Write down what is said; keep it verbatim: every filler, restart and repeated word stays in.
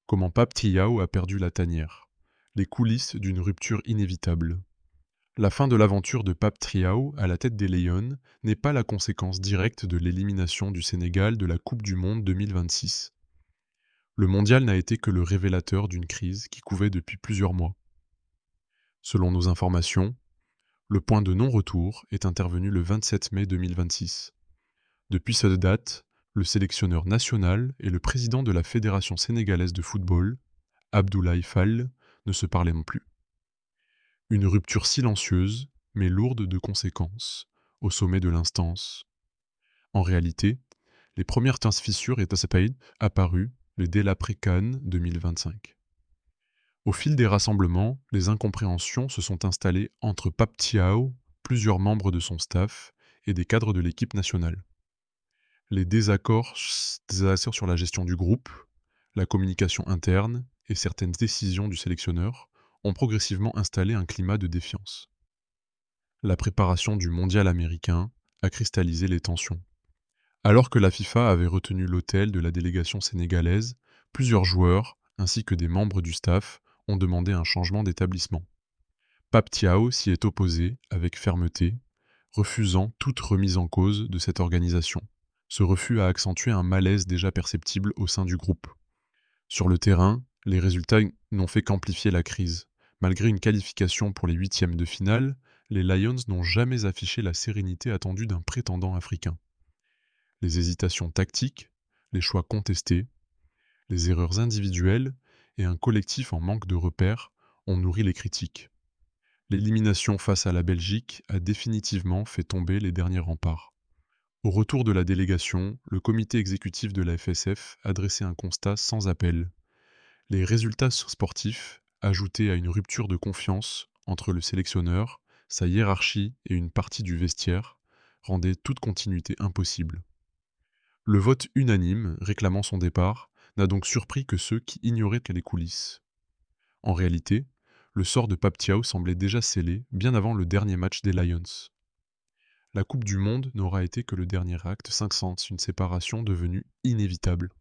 Comment Pape Thiaw a perdu la tanière. Les coulisses d'une rupture inévitable. La fin de l'aventure de Pape Thiaw à la tête des Lions n'est pas la conséquence directe de l'élimination du Sénégal de la Coupe du Monde deux mille vingt-six. Le mondial n'a été que le révélateur d'une crise qui couvait depuis plusieurs mois. Selon nos informations, le point de non-retour est intervenu le vingt-sept mai deux mille vingt-six. Depuis cette date, le sélectionneur national et le président de la Fédération sénégalaise de football, Abdoulaye Fall, ne se parlaient plus. Une rupture silencieuse, mais lourde de conséquences, au sommet de l'instance. En réalité, les premières fissures étaient apparues dès l'après-CAN deux mille vingt-cinq. Au fil des rassemblements, les incompréhensions se sont installées entre Pape Thiaw, plusieurs membres de son staff et des cadres de l'équipe nationale. Les désaccords, désaccords sur la gestion du groupe, la communication interne et certaines décisions du sélectionneur ont progressivement installé un climat de défiance. La préparation du mondial américain a cristallisé les tensions. Alors que la FIFA avait retenu l'hôtel de la délégation sénégalaise, plusieurs joueurs, ainsi que des membres du staff, ont demandé un changement d'établissement. Pape Thiaw s'y est opposé avec fermeté, refusant toute remise en cause de cette organisation. Ce refus a accentué un malaise déjà perceptible au sein du groupe. Sur le terrain, les résultats n'ont fait qu'amplifier la crise. Malgré une qualification pour les huitièmes de finale, les Lions n'ont jamais affiché la sérénité attendue d'un prétendant africain. Les hésitations tactiques, les choix contestés, les erreurs individuelles et un collectif en manque de repères ont nourri les critiques. L'élimination face à la Belgique a définitivement fait tomber les derniers remparts. Au retour de la délégation, le comité exécutif de la F S F a dressé un constat sans appel. Les résultats sportifs, ajoutés à une rupture de confiance entre le sélectionneur, sa hiérarchie et une partie du vestiaire, rendaient toute continuité impossible. Le vote unanime réclamant son départ n'a donc surpris que ceux qui ignoraient les coulisses. En réalité, le sort de Pape Thiaw semblait déjà scellé bien avant le dernier match des Lions. La Coupe du Monde n'aura été que le dernier acte cinq cents, une séparation devenue inévitable.